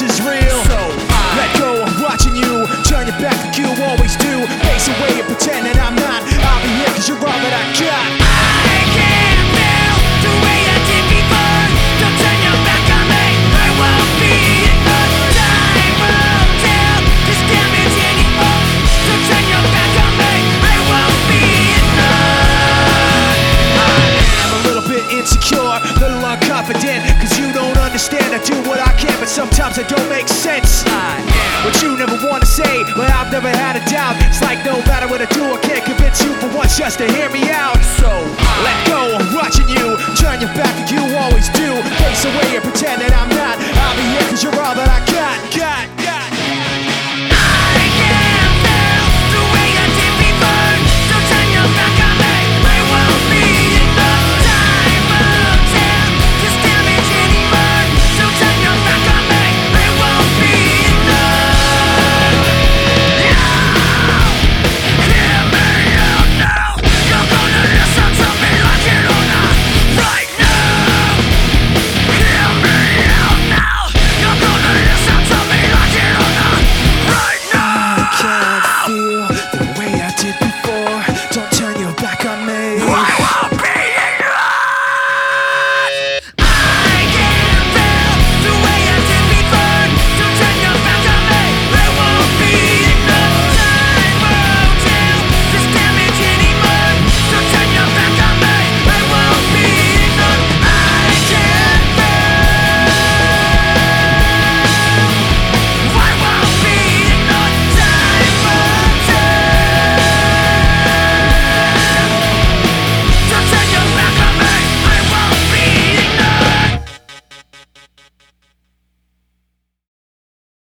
is real. So let go of watching you, turn your back like you always do. Face away and pretend that I'm not. I'll be here cause you're all that I got. I can't feel the way I did before. Don't turn your back on me, I won't be enough. Time will tell this damage anymore. Don't turn your back on me, I won't be enough. I'm a little bit insecure, a little unconfident, cause you don't understand. I do what I can, but sometimes it don't make sense. What you never wanna say, but I've never had a doubt. It's like no matter what I do, I can't convince you for once just to hear me out. So let go of watching you, turn your back like you always do. Face away and pretend that I'm not. I'll be here cause you're all that I got.